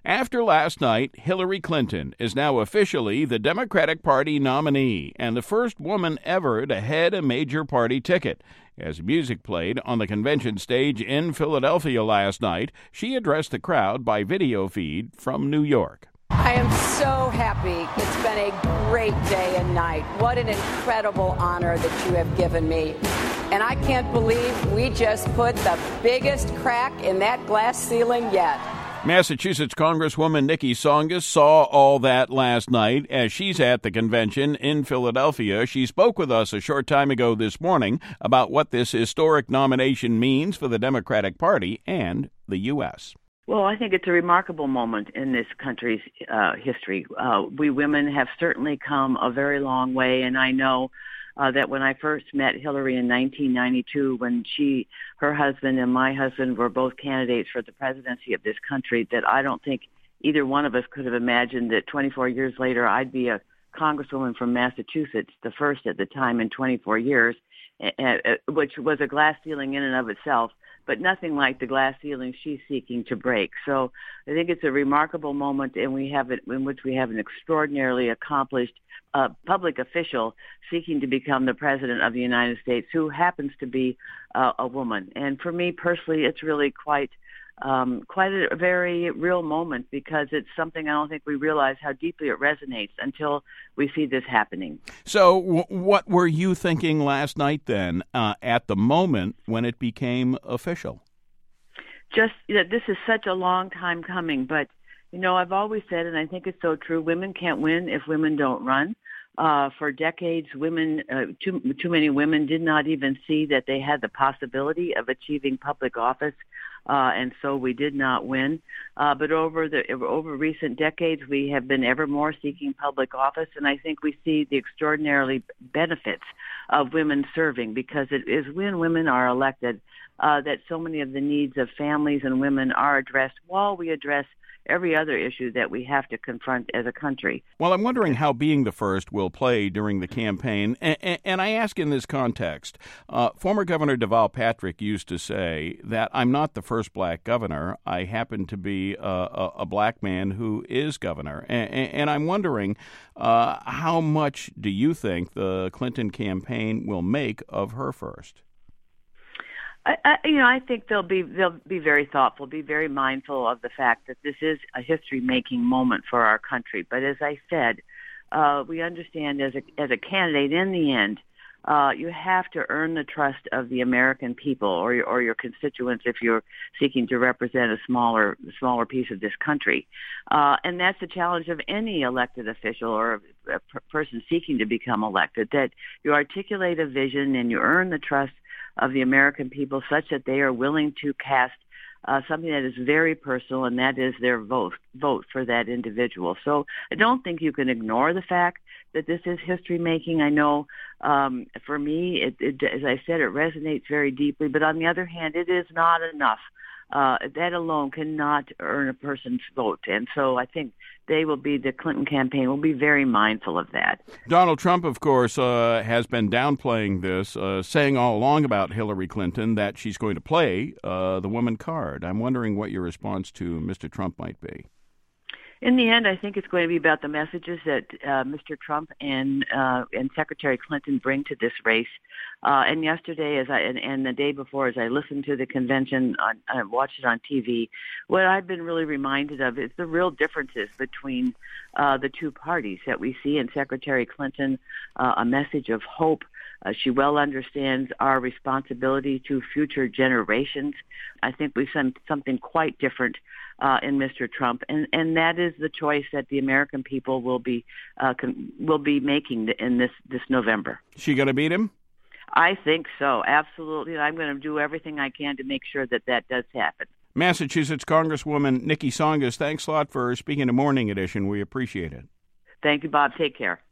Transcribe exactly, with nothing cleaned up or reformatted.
After last night, Hillary Clinton is now officially the Democratic Party nominee and the first woman ever to head a major party ticket. As music played on the convention stage in Philadelphia last night, she addressed the crowd by video feed from New York. I am so happy. It's been a great day and night. What an incredible honor that you have given me. And I can't believe we just put the biggest crack in that glass ceiling yet. Massachusetts Congresswoman Nikki Tsongas saw all that last night as she's at the convention in Philadelphia. She spoke with us a short time ago this morning about what this historic nomination means for the Democratic Party and the U S Well, I think it's a remarkable moment in this country's uh, history. Uh, we women have certainly come a very long way, and I know Uh, that when I first met Hillary in nineteen ninety-two, when she, her husband and my husband were both candidates for the presidency of this country, that I don't think either one of us could have imagined that twenty-four years later I'd be a congresswoman from Massachusetts, the first at the time in twenty-four years, uh, which was a glass ceiling in and of itself, but nothing like the glass ceiling she's seeking to break. So I think it's a remarkable moment, and we have it in which we have an extraordinarily accomplished uh, public official seeking to become the president of the United States, who happens to be uh, a woman. And for me personally, it's really quite um, quite a very real moment, because it's something I don't think we realize how deeply it resonates until we see this happening. So w- what were you thinking last night then, uh, at the moment when it became official? Just that, you know, this is such a long time coming, but you know, I've always said, and I think it's so true, women can't win if women don't run. Uh, for decades, women, uh, too, too many women did not even see that they had the possibility of achieving public office, uh, and so we did not win. Uh, but over the over recent decades, we have been ever more seeking public office, and I think we see the extraordinarily benefits of women serving, because it is when women are elected uh, that so many of the needs of families and women are addressed, while we address every other issue that we have to confront as a country. Well, I'm wondering how being the first will play during the campaign. And, and I ask in this context, uh, former Governor Deval Patrick used to say that I'm not the first black governor. I happen to be a, a, a black man who is governor. And, and I'm wondering, uh, how much do you think the Clinton campaign will make of her first? I, I, you know, I think they'll be they'll be very thoughtful, be very mindful of the fact that this is a history-making moment for our country. But as I said, uh, we understand as a as a candidate, in the end, uh, you have to earn the trust of the American people or your, or your constituents if you're seeking to represent a smaller smaller piece of this country. Uh, and that's the challenge of any elected official or a per- person seeking to become elected, that you articulate a vision and you earn the trust of the American people such that they are willing to cast uh, something that is very personal, and that is their vote vote for that individual. So I don't think you can ignore the fact that this is history making. I know um, for me, it, it, as I said, it resonates very deeply. But on the other hand, it is not enough. Uh, that alone cannot earn a person's vote. And so I think they will be, the Clinton campaign will be very mindful of that. Donald Trump, of course, uh, has been downplaying this, uh, saying all along about Hillary Clinton that she's going to play uh, the woman card. I'm wondering what your response to Mister Trump might be. In the end, I think it's going to be about the messages that uh, Mister Trump and uh, and Secretary Clinton bring to this race. Uh, and yesterday, as I and, and the day before, as I listened to the convention, on, I watched it on T V. What I've been really reminded of is the real differences between uh, the two parties that we see in Secretary Clinton, uh, a message of hope. Uh, she well understands our responsibility to future generations. I think we see something quite different uh, in Mister Trump, and, and that is the choice that the American people will be uh, con- will be making in this this November. She going to beat him? I think so, absolutely. I'm going to do everything I can to make sure that that does happen. Massachusetts Congresswoman Nikki Tsongas, thanks a lot for speaking to Morning Edition. We appreciate it. Thank you, Bob. Take care.